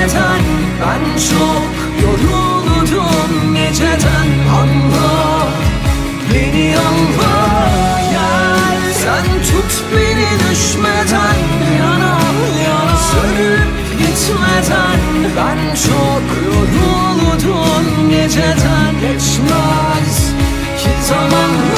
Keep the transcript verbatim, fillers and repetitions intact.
geçmeden ben çok yoruldum geceden. Anla beni, anla gel, sen tut beni düşmeden, yana yana sönüp gitmeden. Ben çok yoruldum geceden, geçmez ki zaman.